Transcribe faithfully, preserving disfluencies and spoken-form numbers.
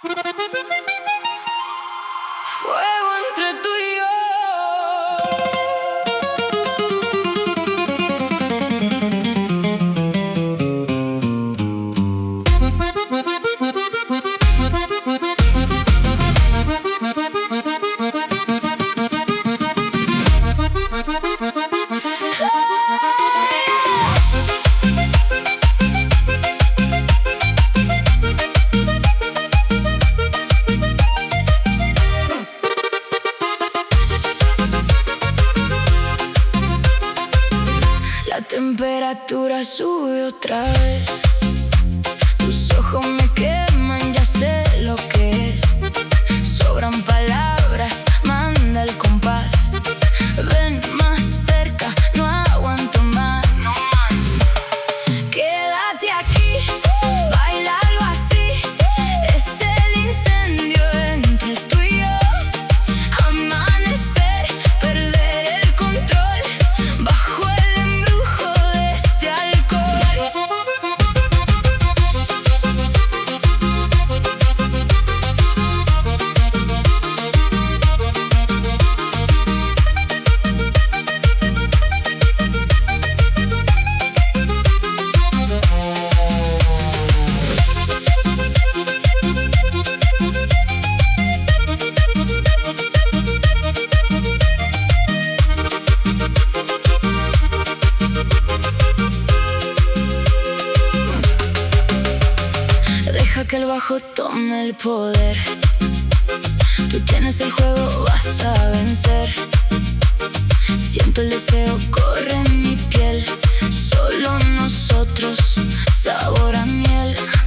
Fuego entre tú y yo. La temperatura sube otra vez. Tus ojos me queman, ya sé lo que es. Sobran palabras, manda el compás. Ven más cerca, no aguanto más. Quédate aquí, bailalo así. Es el incendio entre tú y yo. Amanecer, perder el control bajo el embrujo de este alcohol. Deja que el bajo tome el poder. Tú tienes el juego, vas a vencer. Siento el deseo, corre en mi piel. Solo nosotros, sabor a miel.